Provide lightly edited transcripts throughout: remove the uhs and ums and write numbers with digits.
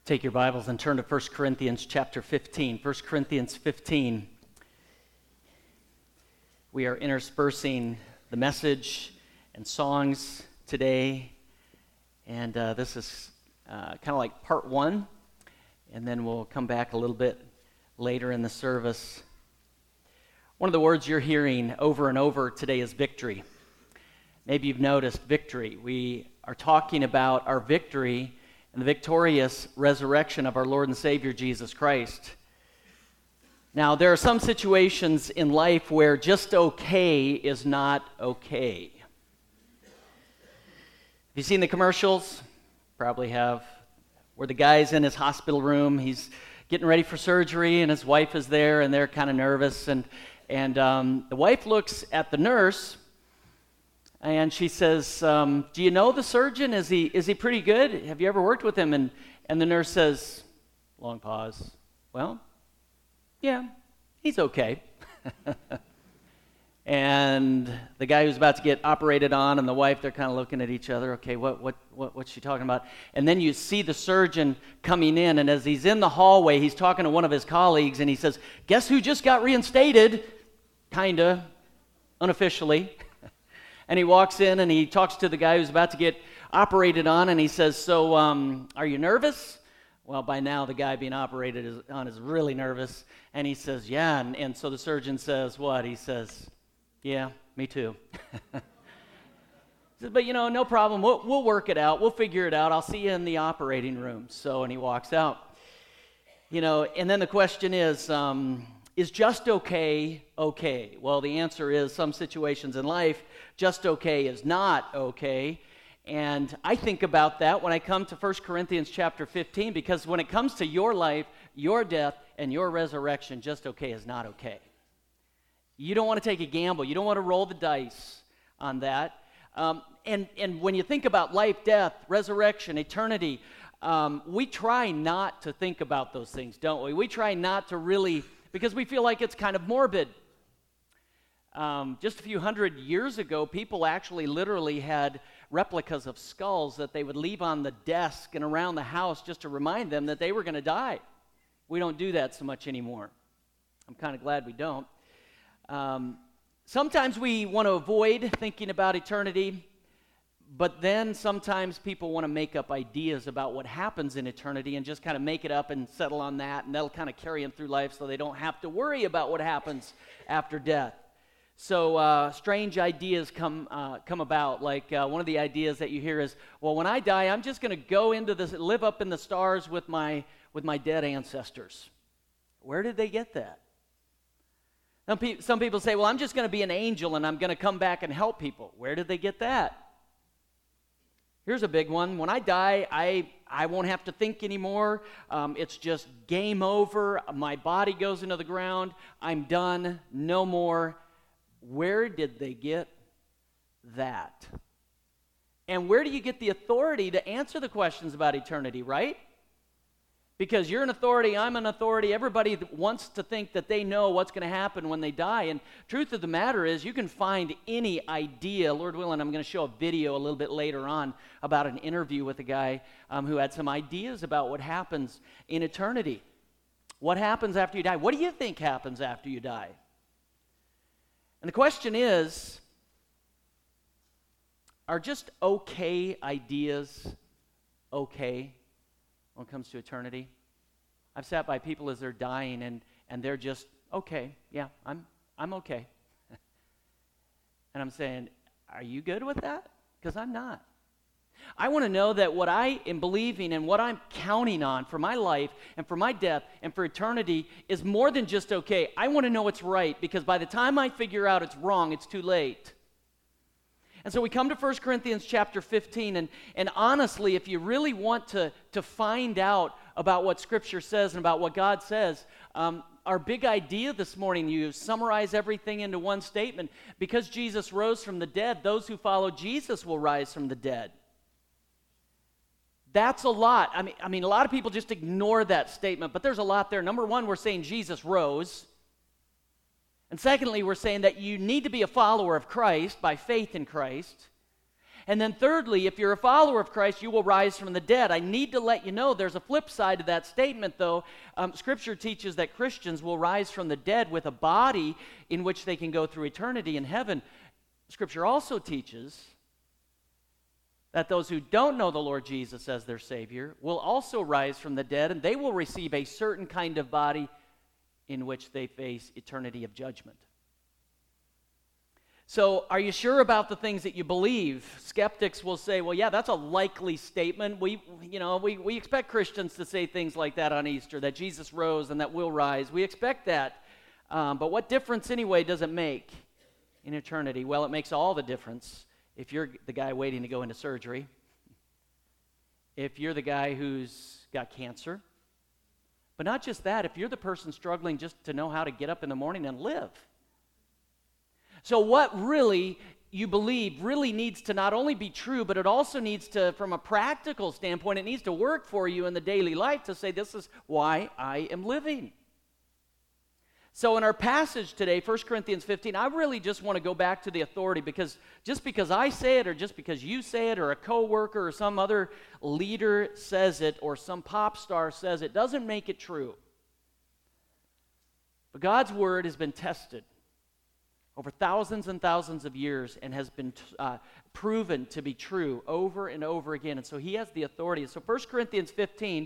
Take your Bibles and turn to 1 Corinthians chapter 15. 1 Corinthians 15. We are interspersing the message and songs today. And this is kind of like part one. And then we'll come back a little bit later in the service. One of the words you're hearing over and over today is victory. Maybe you've noticed victory. We are talking about our victory and the victorious resurrection of our Lord and Savior Jesus Christ. Now, there are some situations in life where just okay is not okay. Have you seen the commercials? Probably have. Where the guy's in his hospital room, he's getting ready for surgery, and his wife is there, and they're kind of nervous. And the wife looks at the nurse, and she says, do you know the surgeon? Is he pretty good? Have you ever worked with him? And the nurse says, long pause, well, yeah, he's okay. And the guy who's about to get operated on and the wife, they're kind of looking at each other. Okay, what's she talking about? And then you see the surgeon coming in, and as he's in the hallway, he's talking to one of his colleagues, and he says, guess who just got reinstated? Kinda, unofficially. And he walks in and he talks to the guy who's about to get operated on, and he says, so are you nervous? Well, by now the guy being operated on is really nervous. And he says, yeah. And so the surgeon says, what? He says, yeah, me too. He says, but no problem. We'll work it out. We'll figure it out. I'll see you in the operating room. So, and he walks out. And then the question is just okay okay? Well, the answer is some situations in life, just okay is not okay. And I think about that when I come to 1 Corinthians chapter 15, because when it comes to your life, your death, and your resurrection, just okay is not okay. You don't want to take a gamble. You don't want to roll the dice on that. And when you think about life, death, resurrection, eternity, we try not to think about those things, don't we? We try not to really, because we feel like it's kind of morbid. Just a few hundred years ago, people actually literally had replicas of skulls that they would leave on the desk and around the house just to remind them that they were going to die. We don't do that so much anymore. I'm kind of glad we don't. Sometimes we want to avoid thinking about eternity, but then sometimes people want to make up ideas about what happens in eternity and just kind of make it up and settle on that, and that'll kind of carry them through life so they don't have to worry about what happens after death. So strange ideas come about. Like one of the ideas that you hear is, well, when I die, I'm just going to go into this, live up in the stars with my dead ancestors. Where did they get that? Some people say, well, I'm just going to be an angel and I'm going to come back and help people. Where did they get that? Here's a big one. When I die, I won't have to think anymore. It's just game over. My body goes into the ground. I'm done. No more. Where did they get that? And where do you get the authority to answer the questions about eternity, right? Because you're an authority, I'm an authority. Everybody wants to think that they know what's going to happen when they die. And truth of the matter is, you can find any idea. Lord willing, I'm going to show a video a little bit later on about an interview with a guy who had some ideas about what happens in eternity. What happens after you die? What do you think happens after you die? And the question is, are just okay ideas okay when it comes to eternity? I've sat by people as they're dying and they're just, okay, yeah, I'm okay. And I'm saying, are you good with that? Because I'm not. I want to know that what I am believing and what I'm counting on for my life and for my death and for eternity is more than just okay. I want to know it's right, because by the time I figure out it's wrong, it's too late. And so we come to 1 Corinthians chapter 15, and honestly, if you really want to find out about what Scripture says and about what God says, our big idea this morning, you summarize everything into one statement. Because Jesus rose from the dead, those who follow Jesus will rise from the dead. That's a lot. I mean, a lot of people just ignore that statement, but there's a lot there. Number one, we're saying Jesus rose. And secondly, we're saying that you need to be a follower of Christ by faith in Christ. And then thirdly, if you're a follower of Christ, you will rise from the dead. I need to let you know there's a flip side to that statement, though. Scripture teaches that Christians will rise from the dead with a body in which they can go through eternity in heaven. Scripture also teaches that those who don't know the Lord Jesus as their Savior will also rise from the dead, and they will receive a certain kind of body in which they face eternity of judgment. So, are you sure about the things that you believe? Skeptics will say, well, yeah, that's a likely statement. We expect Christians to say things like that on Easter, that Jesus rose and that we'll rise. We expect that. But what difference, anyway, does it make in eternity? Well, it makes all the difference if you're the guy waiting to go into surgery, if you're the guy who's got cancer, but not just that, if you're the person struggling just to know how to get up in the morning and live. So what really you believe really needs to not only be true, but it also needs to, from a practical standpoint, it needs to work for you in the daily life to say, this is why I am living. So in our passage today, 1 Corinthians 15, I really just want to go back to the authority, because just because I say it, or just because you say it, or a coworker or some other leader says it, or some pop star says it, doesn't make it true. But God's word has been tested over thousands and thousands of years and has been proven to be true over and over again. And so he has the authority. So 1 Corinthians 15,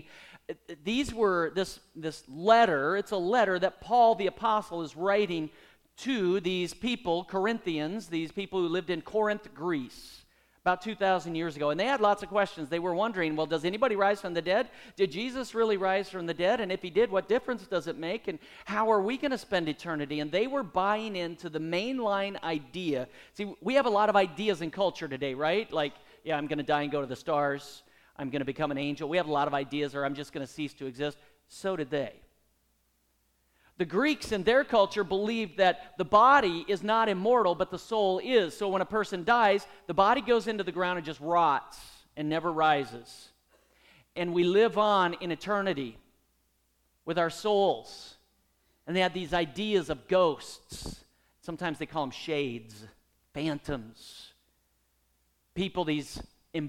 this letter, it's a letter that Paul the apostle is writing to these people, Corinthians, these people who lived in Corinth, Greece, about 2,000 years ago. And they had lots of questions. They were wondering, well, does anybody rise from the dead? Did Jesus really rise from the dead? And if he did, what difference does it make? And how are we going to spend eternity? And they were buying into the mainline idea. See, we have a lot of ideas in culture today, right? Like, yeah, I'm going to die and go to the stars. I'm going to become an angel. We have a lot of ideas, or I'm just going to cease to exist. So did they. The Greeks in their culture believed that the body is not immortal, but the soul is. So when a person dies, the body goes into the ground and just rots and never rises. And we live on in eternity with our souls. And they had these ideas of ghosts. Sometimes they call them shades, phantoms. People, these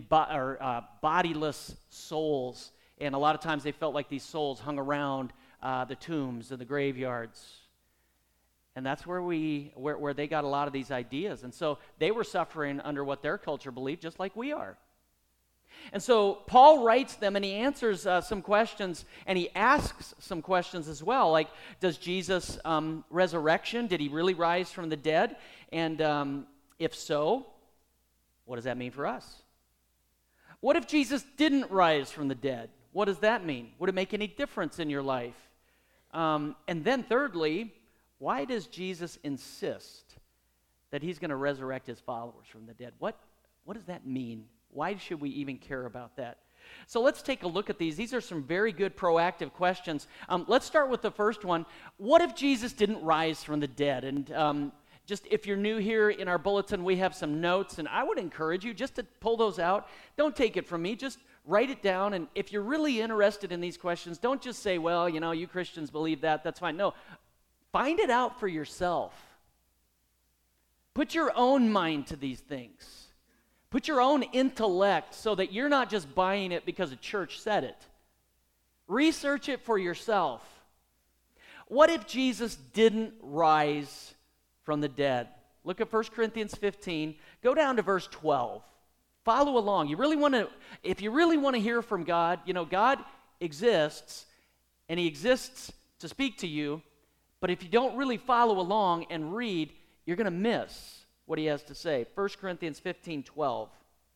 bodiless souls. And a lot of times they felt like these souls hung around the tombs and the graveyards. And that's where they got a lot of these ideas. And so they were suffering under what their culture believed, just like we are. And so Paul writes them, and he answers some questions, and he asks some questions as well, like, does Jesus' resurrection, did he really rise from the dead? And if so, what does that mean for us? What if Jesus didn't rise from the dead? What does that mean? Would it make any difference in your life? And then thirdly, why does Jesus insist that he's going to resurrect his followers from the dead? What does that mean? Why should we even care about that? So let's take a look at these. These are some very good proactive questions. Let's start with the first one. What if Jesus didn't rise from the dead? And just if you're new here, in our bulletin, we have some notes, and I would encourage you just to pull those out. Don't take it from me. Just write it down, and if you're really interested in these questions, don't just say, well, you Christians believe that, that's fine. No, find it out for yourself. Put your own mind to these things. Put your own intellect so that you're not just buying it because a church said it. Research it for yourself. What if Jesus didn't rise from the dead? Look at 1 Corinthians 15. Go down to verse 12. Follow along. If you really want to hear from God, God exists, and he exists to speak to you, but if you don't really follow along and read, you're going to miss what he has to say. 1 Corinthians 15:12.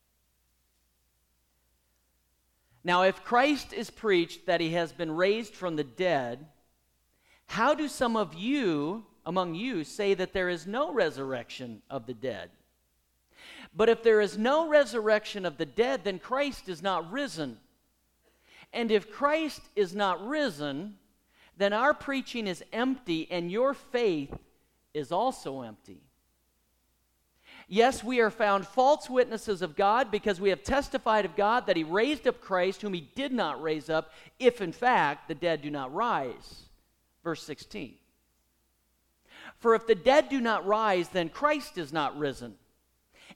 Now, if Christ is preached that he has been raised from the dead, how do some of you, among you, say that there is no resurrection of the dead? But if there is no resurrection of the dead, then Christ is not risen. And if Christ is not risen, then our preaching is empty, and your faith is also empty. Yes, we are found false witnesses of God, because we have testified of God that he raised up Christ, whom he did not raise up, if in fact the dead do not rise. Verse 16. For if the dead do not rise, then Christ is not risen.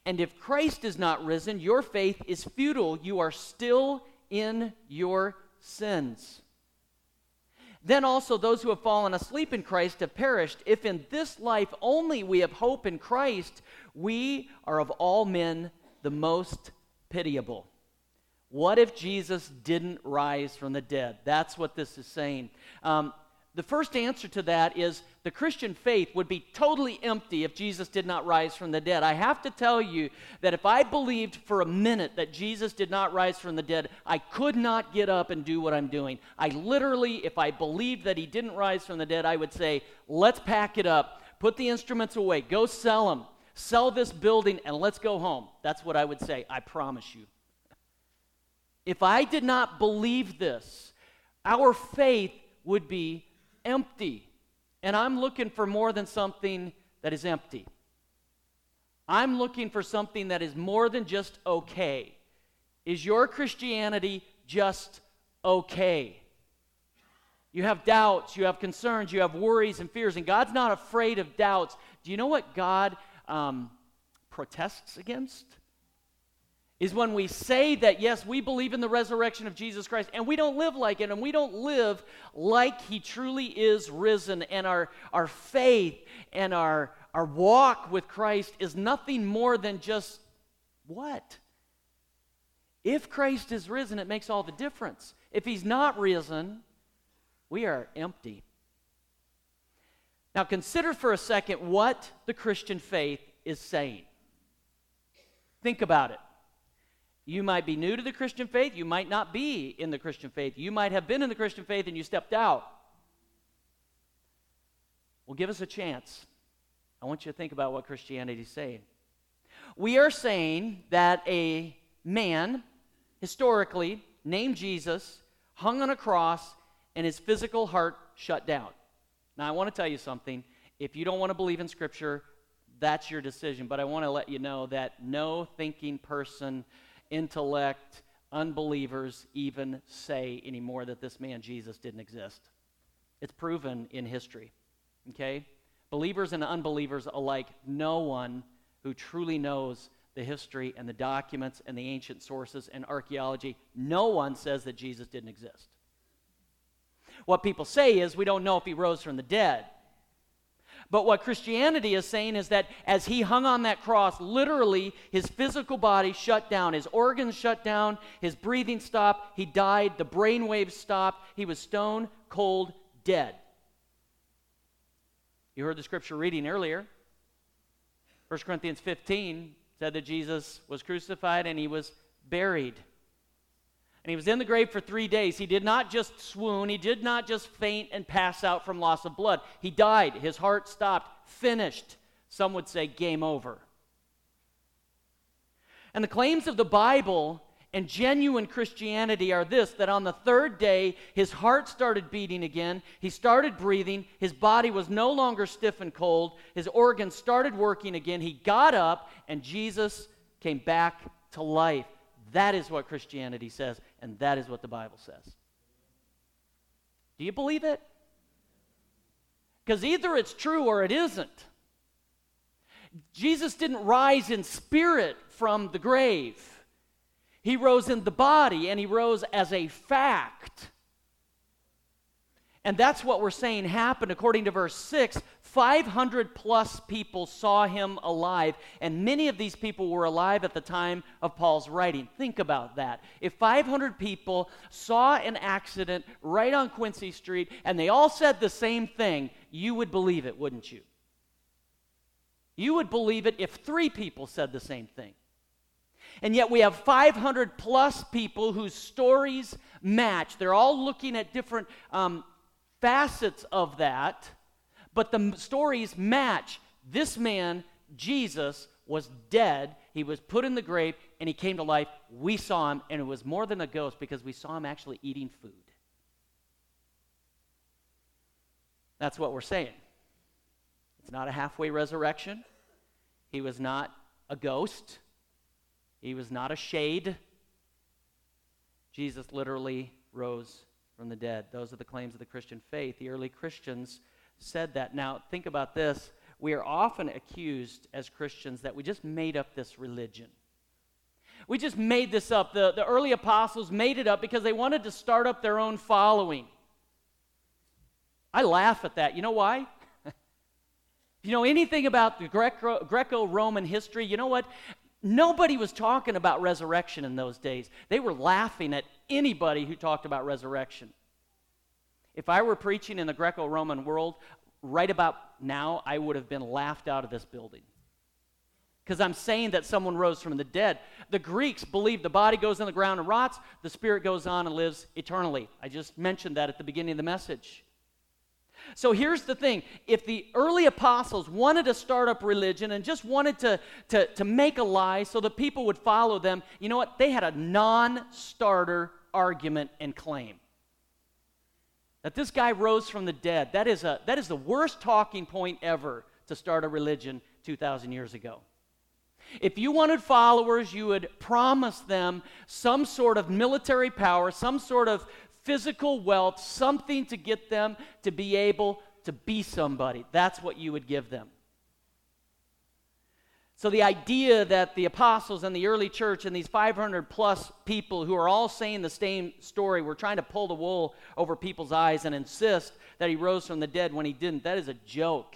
And if Christ is not risen, your faith is futile. You are still in your sins. Then also those who have fallen asleep in Christ have perished. If in this life only we have hope in Christ, we are of all men the most pitiable. What if Jesus didn't rise from the dead? That's what this is saying. The first answer to that is the Christian faith would be totally empty if Jesus did not rise from the dead. I have to tell you that if I believed for a minute that Jesus did not rise from the dead, I could not get up and do what I'm doing. I literally, if I believed that he didn't rise from the dead, I would say, let's pack it up, put the instruments away, go sell them, sell this building, and let's go home. That's what I would say, I promise you. If I did not believe this, our faith would be empty. And I'm looking for more than something that is empty. I'm looking for something that is more than just okay. Is your Christianity just okay? You have doubts, you have concerns, you have worries and fears, and God's not afraid of doubts. Do you know what God protests against? Is when we say that, yes, we believe in the resurrection of Jesus Christ, and we don't live like it, and we don't live like he truly is risen, and our faith and our walk with Christ is nothing more than just what? If Christ is risen, it makes all the difference. If he's not risen, we are empty. Now consider for a second what the Christian faith is saying. Think about it. You might be new to the Christian faith. You might not be in the Christian faith. You might have been in the Christian faith and you stepped out. Well, give us a chance. I want you to think about what Christianity is saying. We are saying that a man, historically, named Jesus, hung on a cross and his physical heart shut down. Now, I want to tell you something. If you don't want to believe in Scripture, that's your decision. But I want to let you know that no thinking person, intellect, unbelievers even say anymore that this man Jesus didn't exist. It's proven in history, okay? Believers and unbelievers alike, no one who truly knows the history and the documents and the ancient sources and archaeology, no one says that Jesus didn't exist. What people say is we don't know if he rose from the dead. But what Christianity is saying is that as he hung on that cross, literally his physical body shut down, his organs shut down, his breathing stopped, he died, the brain waves stopped, he was stone cold dead. You heard the scripture reading earlier. 1 Corinthians 15 said that Jesus was crucified and he was buried. And he was in the grave for 3 days. He did not just swoon. He did not just faint and pass out from loss of blood. He died. His heart stopped. Finished. Some would say game over. And the claims of the Bible and genuine Christianity are this, that on the third day, his heart started beating again. He started breathing. His body was no longer stiff and cold. His organs started working again. He got up, and Jesus came back to life. That is what Christianity says, and that is what the Bible says. Do you believe it? Because either it's true or it isn't. Jesus didn't rise in spirit from the grave. He rose in the body, and he rose as a fact. And that's what we're saying happened according to verse 6. 500 plus people saw him alive, and many of these people were alive at the time of Paul's writing. Think about that. If 500 people saw an accident right on Quincy Street, and they all said the same thing, you would believe it, wouldn't you? You would believe it if 3 people said the same thing. And yet we have 500 plus people whose stories match. They're all looking at different facets of that, but the stories match. This man, Jesus, was dead. He was put in the grave, and he came to life. We saw him, and it was more than a ghost because we saw him actually eating food. That's what we're saying. It's not a halfway resurrection. He was not a ghost. He was not a shade. Jesus literally rose from the dead. Those are the claims of the Christian faith. The early Christians said that. Now, think about this. we are often accused as Christians that we just made up this religion. We just made this up. The early apostles made it up because they wanted to start up their own following. I laugh at that. You know why? If you know anything about the Greco-Roman history, you know what? Nobody was talking about resurrection in those days. They were laughing at anybody who talked about resurrection. If I were preaching in the Greco-Roman world, right about now, I would have been laughed out of this building. Because I'm saying that someone rose from the dead. The Greeks believed the body goes in the ground and rots, the spirit goes on and lives eternally. I just mentioned that at the beginning of the message. So here's the thing. If the early apostles wanted to start up religion and just wanted to make a lie so that people would follow them, you know what? They had a non-starter argument and claim. That this guy rose from the dead. That is the worst talking point ever to start a religion 2,000 years ago. If you wanted followers, you would promise them some sort of military power, some sort of physical wealth, something to get them to be able to be somebody. That's what you would give them. So the idea that the apostles and the early church and these 500 plus people who are all saying the same story, were trying to pull the wool over people's eyes and insist that he rose from the dead when he didn't, that is a joke.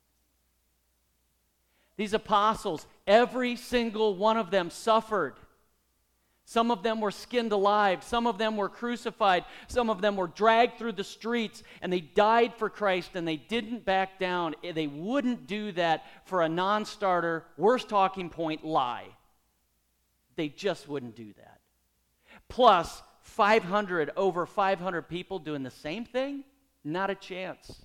These apostles, every single one of them suffered. Some of them were skinned alive. Some of them were crucified. Some of them were dragged through the streets, and they died for Christ, and they didn't back down. They wouldn't do that for a non-starter, worst talking point lie. They just wouldn't do that. Plus, over 500 people doing the same thing? Not a chance.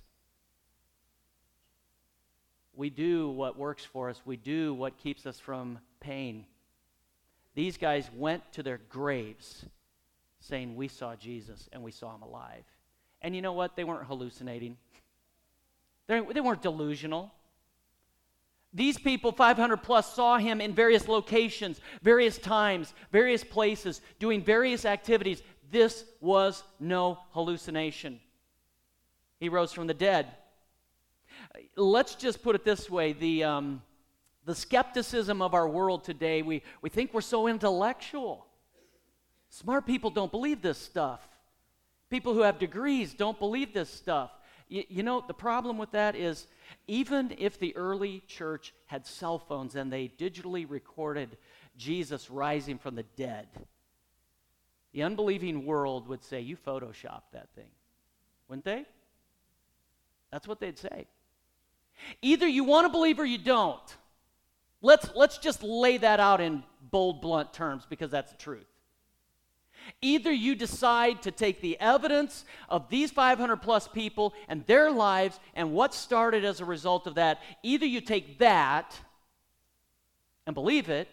We do what works for us. We do what keeps us from pain. These guys went to their graves saying, we saw Jesus and we saw him alive. And you know what? They weren't hallucinating. They weren't delusional. These people, 500 plus, saw him in various locations, various times, various places, doing various activities. This was no hallucination. He rose from the dead. Let's just put it this way. The skepticism of our world today, we think we're so intellectual. Smart people don't believe this stuff. People who have degrees don't believe this stuff. You know, the problem with that is, even if the early church had cell phones and they digitally recorded Jesus rising from the dead, the unbelieving world would say, you photoshopped that thing. Wouldn't they? That's what they'd say. Either you want to believe or you don't. Let's just lay that out in bold, blunt terms, because that's the truth. Either you decide to take the evidence of these 500 plus people and their lives and what started as a result of that, either you take that and believe it,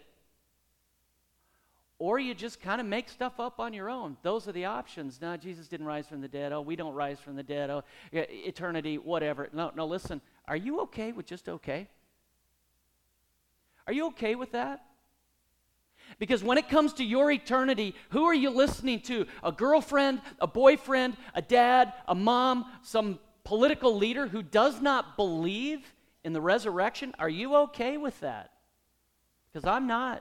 or you just kind of make stuff up on your own. Those are the options. No, Jesus didn't rise from the dead. Oh, we don't rise from the dead. Oh, eternity, whatever. No, listen. Are you okay with just okay? Are you okay with that? Because when it comes to your eternity, who are you listening to? A girlfriend, a boyfriend, a dad, a mom, some political leader who does not believe in the resurrection? Are you okay with that? Because I'm not.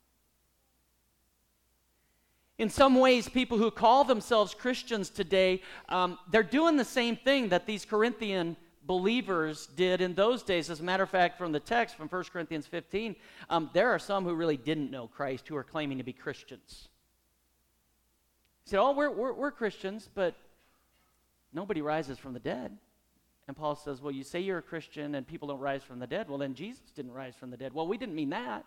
In some ways, people who call themselves Christians today, they're doing the same thing that these Corinthian believers did in those days. As a matter of fact, from the text from 1 Corinthians 15, there are some who really didn't know Christ who are claiming to be Christians. He said, oh, we're Christians, but nobody rises from the dead. And Paul says, well, you say you're a Christian and people don't rise from the dead. Well, then Jesus didn't rise from the dead. Well, we didn't mean that.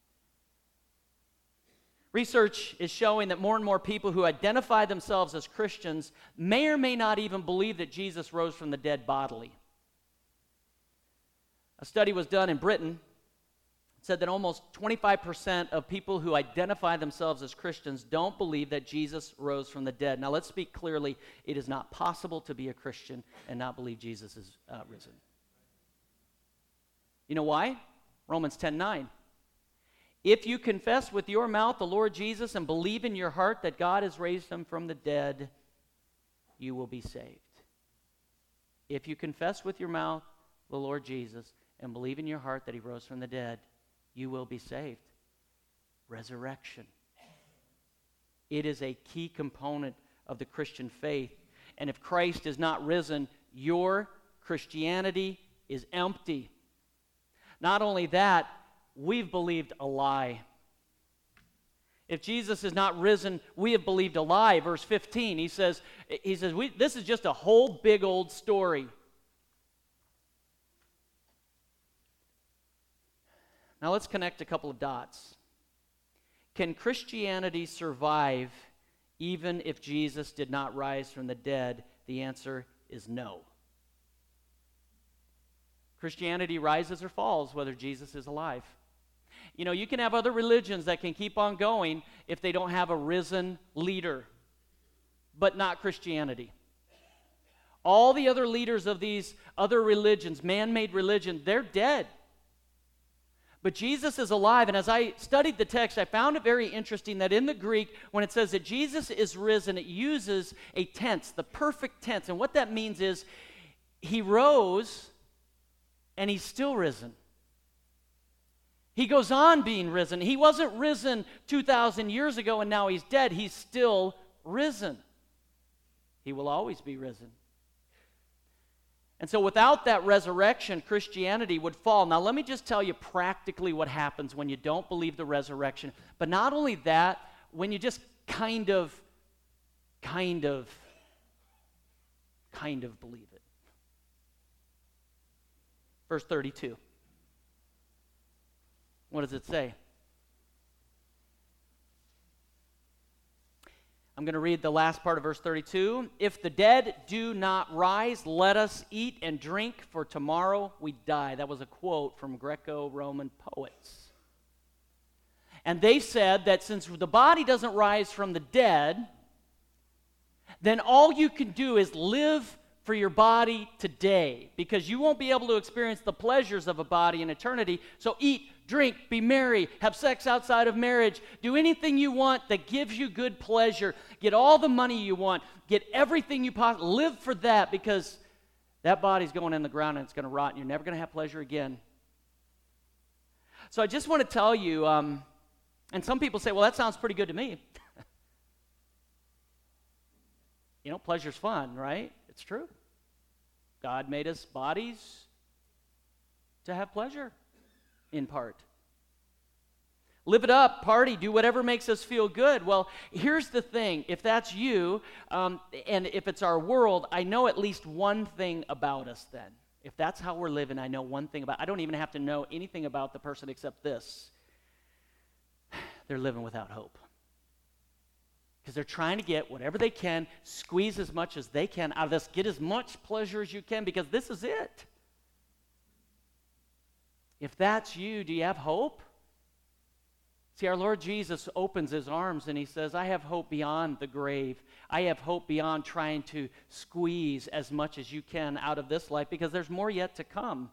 Research is showing that more and more people who identify themselves as Christians may or may not even believe that Jesus rose from the dead bodily. A study was done in Britain. It said that almost 25% of people who identify themselves as Christians don't believe that Jesus rose from the dead. Now, let's speak clearly. It is not possible to be a Christian and not believe Jesus is risen. You know why? Romans 10:9. If you confess with your mouth the Lord Jesus and believe in your heart that God has raised him from the dead, you will be saved. If you confess with your mouth the Lord Jesus and believe in your heart that he rose from the dead, you will be saved. Resurrection. It is a key component of the Christian faith. And if Christ is not risen, your Christianity is empty. Not only that, we've believed a lie. If Jesus is not risen, we have believed a lie. Verse 15, he says this is just a whole big old story. Now let's connect a couple of dots. Can Christianity survive even if Jesus did not rise from the dead? The answer is no. Christianity rises or falls whether Jesus is alive. You know, you can have other religions that can keep on going if they don't have a risen leader, but not Christianity. All the other leaders of these other religions, man-made religion, they're dead. But Jesus is alive, and as I studied the text, I found it very interesting that in the Greek, when it says that Jesus is risen, it uses a tense, the perfect tense. And what that means is he rose, and he's still risen. He goes on being risen. He wasn't risen 2,000 years ago, and now he's dead. He's still risen. He will always be risen. And so without that resurrection, Christianity would fall. Now let me just tell you practically what happens when you don't believe the resurrection. But not only that, when you just kind of believe it. Verse 32. What does it say? I'm going to read the last part of verse 32. If the dead do not rise, let us eat and drink, for tomorrow we die. That was a quote from Greco-Roman poets. And they said that since the body doesn't rise from the dead, then all you can do is live for your body today, because you won't be able to experience the pleasures of a body in eternity. So eat, drink, be merry, have sex outside of marriage, do anything you want that gives you good pleasure, get all the money you want, get everything you possibly, live for that, because that body's going in the ground and it's going to rot and you're never going to have pleasure again. So I just want to tell you, and some people say, well, that sounds pretty good to me. You know, pleasure's fun, right? It's true. God made us bodies to have pleasure, in part. Live it up, party, do whatever makes us feel good. Well, here's the thing. If that's you, and if it's our world, I know at least one thing about us then. If that's how we're living, I know one thing about. I don't even have to know anything about the person except this. They're living without hope. Because they're trying to get whatever they can, squeeze as much as they can out of this, get as much pleasure as you can, because this is it. If that's you, do you have hope? See, our Lord Jesus opens his arms and he says, I have hope beyond the grave. I have hope beyond trying to squeeze as much as you can out of this life, because there's more yet to come.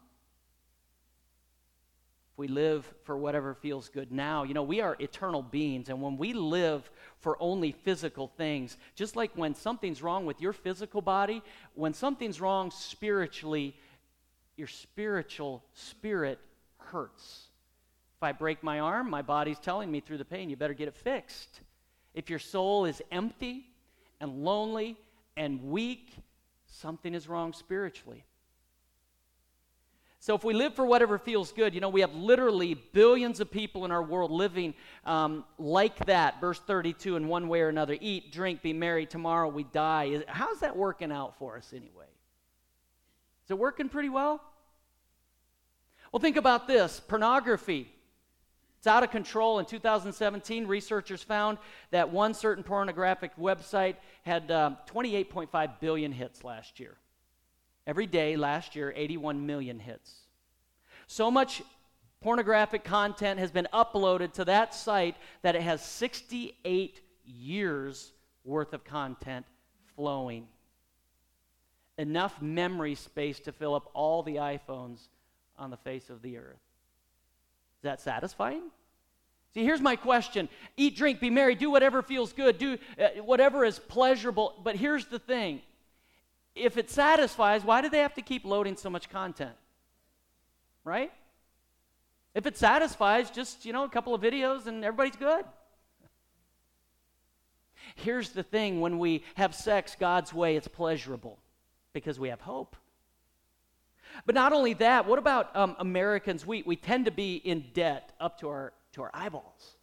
If we live for whatever feels good now, you know, we are eternal beings, and when we live for only physical things, just like when something's wrong with your physical body, when something's wrong spiritually, your spiritual spirit hurts. If I break my arm, my body's telling me through the pain, you better get it fixed. If your soul is empty and lonely and weak, something is wrong spiritually. So if we live for whatever feels good, you know, we have literally billions of people in our world living like that. Verse 32, in one way or another, eat, drink, be merry, tomorrow we die. How's that working out for us anyway? Is it working pretty well? Well, think about this. Pornography. It's out of control. In 2017, researchers found that one certain pornographic website had 28.5 billion hits last year. Every day last year, 81 million hits. So much pornographic content has been uploaded to that site that it has 68 years worth of content flowing. Enough memory space to fill up all the iPhones on the face of the earth. Is that satisfying? See, here's my question. Eat, drink, be merry, do whatever feels good, do whatever is pleasurable. But here's the thing. If it satisfies, why do they have to keep loading so much content? right? If it satisfies, just, a couple of videos and everybody's good. Here's the thing, when we have sex God's way, it's pleasurable because we have hope. But not only that, what about Americans? We tend to be in debt up to our eyeballs.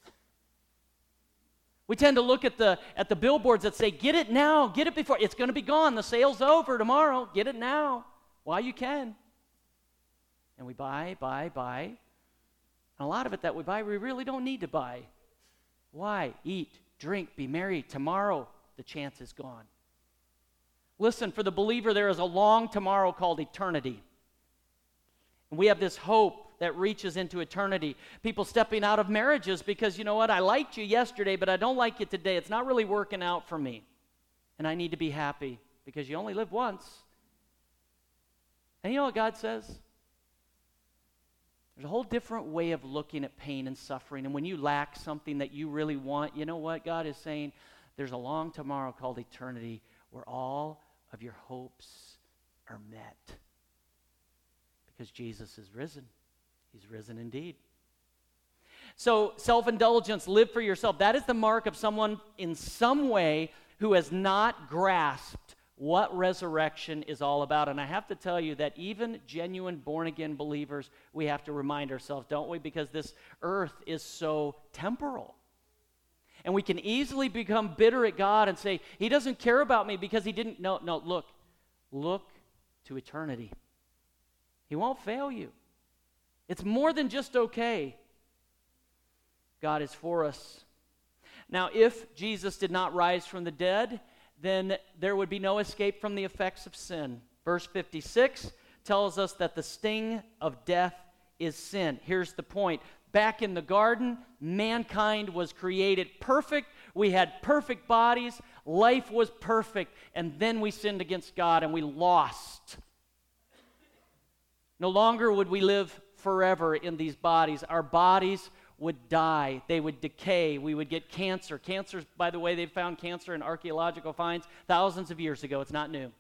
We tend to look at the billboards that say, get it now, get it before, it's going to be gone, the sale's over tomorrow, get it now while you can. And we buy. And a lot of it that we buy, we really don't need to buy. Why? Eat, drink, be merry. Tomorrow, the chance is gone. Listen, for the believer, there is a long tomorrow called eternity. And we have this hope that reaches into eternity. People stepping out of marriages because, you know what, I liked you yesterday, but I don't like you today. It's not really working out for me. And I need to be happy because you only live once. And you know what God says? There's a whole different way of looking at pain and suffering. And when you lack something that you really want, you know what God is saying? There's a long tomorrow called eternity where all of your hopes are met. Because Jesus is risen. He's risen indeed. So self-indulgence, live for yourself. That is the mark of someone in some way who has not grasped what resurrection is all about. And I have to tell you that even genuine born-again believers, we have to remind ourselves, don't we? Because this earth is so temporal. And we can easily become bitter at God and say, He doesn't care about me because He didn't. No, look to eternity. He won't fail you. It's more than just okay. God is for us. Now, if Jesus did not rise from the dead, then there would be no escape from the effects of sin. Verse 56 tells us that the sting of death is sin. Here's the point. Back in the garden, mankind was created perfect. We had perfect bodies. Life was perfect. And then we sinned against God and we lost. No longer would we live forever in these bodies. Our bodies would die. They would decay. We would get cancer. Cancer, by the way, they found cancer in archaeological finds thousands of years ago. It's not new.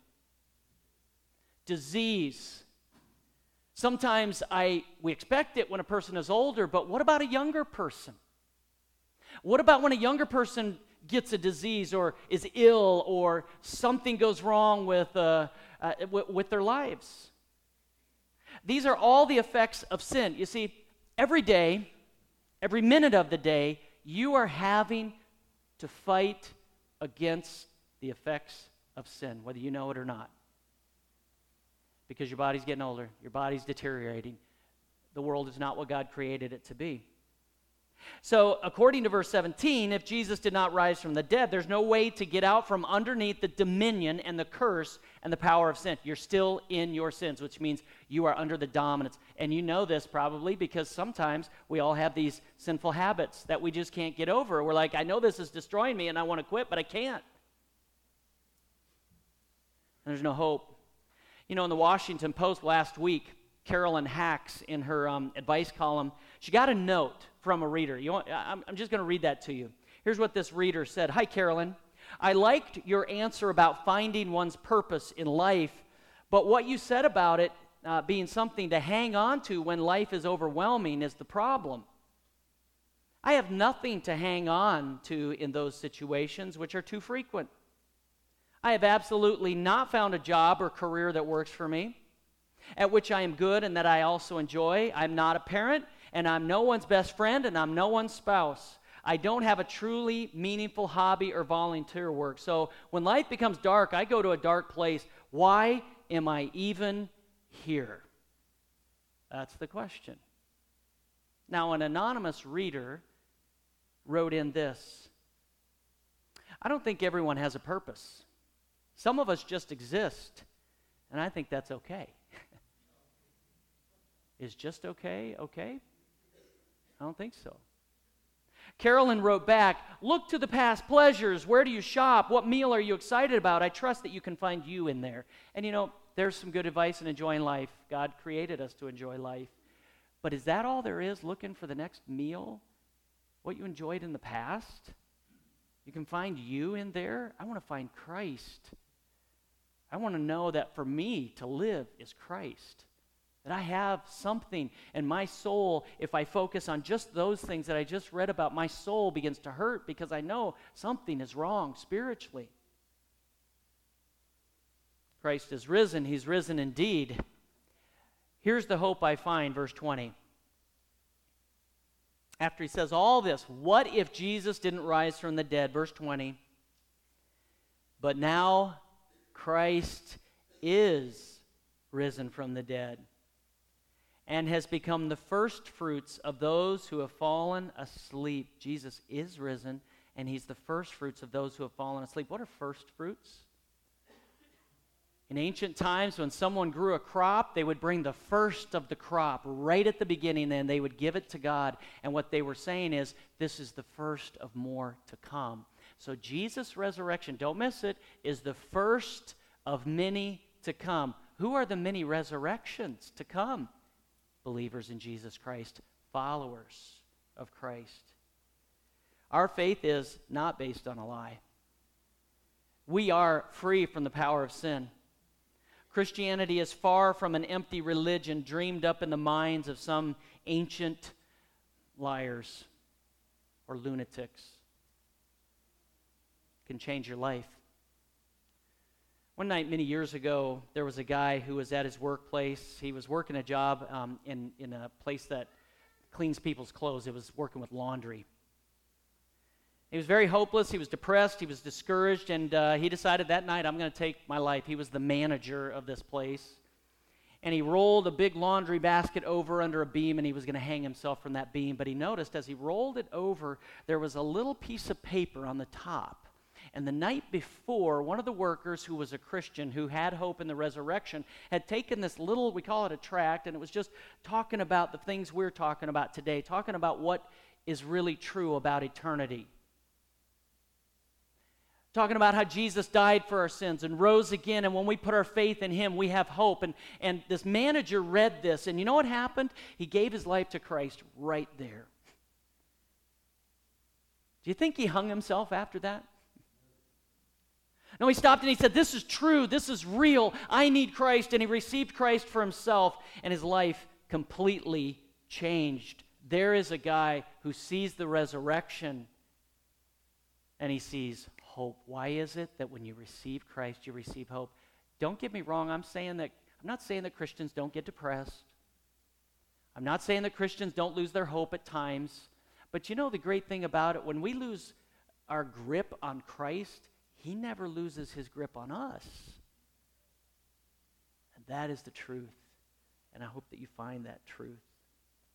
Disease. Sometimes we expect it when a person is older, but what about a younger person? What about when a younger person gets a disease or is ill or something goes wrong with their lives? These are all the effects of sin. You see, every day, every minute of the day, you are having to fight against the effects of sin, whether you know it or not. Because your body's getting older, your body's deteriorating. The world is not what God created it to be. So, according to verse 17, if Jesus did not rise from the dead, there's no way to get out from underneath the dominion and the curse and the power of sin. You're still in your sins, which means you are under the dominance. And you know this probably because sometimes we all have these sinful habits that we just can't get over. We're like, I know this is destroying me and I want to quit, but I can't. And there's no hope. You know, in the Washington Post last week, Carolyn Hacks, in her advice column, she got a note from a reader. I'm just going to read that to you. Here's what this reader said. Hi, Carolyn. I liked your answer about finding one's purpose in life, but what you said about it being something to hang on to when life is overwhelming is the problem. I have nothing to hang on to in those situations, which are too frequent. I have absolutely not found a job or career that works for me, at which I am good and that I also enjoy. I'm not a parent, and I'm no one's best friend, and I'm no one's spouse. I don't have a truly meaningful hobby or volunteer work. So when life becomes dark, I go to a dark place. Why am I even here? That's the question. Now, an anonymous reader wrote in this. I don't think everyone has a purpose. Some of us just exist, and I think that's okay. Is just okay? I don't think so. Carolyn wrote back, look to the past pleasures. Where do you shop? What meal are you excited about? I trust that you can find you in there. And you know, there's some good advice in enjoying life. God created us to enjoy life. But is that all there is, looking for the next meal? What you enjoyed in the past? You can find you in there? I want to find Christ. I want to know that for me to live is Christ. That I have something, and my soul, if I focus on just those things that I just read about, my soul begins to hurt because I know something is wrong spiritually. Christ is risen. He's risen indeed. Here's the hope I find, verse 20. After he says all this, what if Jesus didn't rise from the dead? Verse 20. But now Christ is risen from the dead and has become the first fruits of those who have fallen asleep. Jesus is risen, and he's the first fruits of those who have fallen asleep. What are first fruits? In ancient times, when someone grew a crop, they would bring the first of the crop right at the beginning, and they would give it to God. And what they were saying is, this is the first of more to come. So Jesus' resurrection, don't miss it, is the first of many to come. Who are the many resurrections to come? Believers in Jesus Christ, followers of Christ. Our faith is not based on a lie. We are free from the power of sin. Christianity is far from an empty religion dreamed up in the minds of some ancient liars or lunatics. It can change your life. One night many years ago, there was a guy who was at his workplace. He was working a job in a place that cleans people's clothes. It was working with laundry. He was very hopeless, he was depressed, he was discouraged, and he decided that night, I'm going to take my life. He was the manager of this place. And he rolled a big laundry basket over under a beam, and he was going to hang himself from that beam. But he noticed as he rolled it over, there was a little piece of paper on the top. And the night before, one of the workers who was a Christian, who had hope in the resurrection, had taken this little, we call it a tract, and it was just talking about the things we're talking about today, talking about what is really true about eternity. Talking about how Jesus died for our sins and rose again, and when we put our faith in him, we have hope. And this manager read this, and you know what happened? He gave his life to Christ right there. Do you think he hung himself after that? No, he stopped and he said, this is true, this is real, I need Christ, and he received Christ for himself, and his life completely changed. There is a guy who sees the resurrection, and he sees hope. Why is it that when you receive Christ, you receive hope? Don't get me wrong, I'm not saying that Christians don't get depressed. I'm not saying that Christians don't lose their hope at times. But you know the great thing about it, when we lose our grip on Christ, he never loses his grip on us. And that is the truth. And I hope that you find that truth.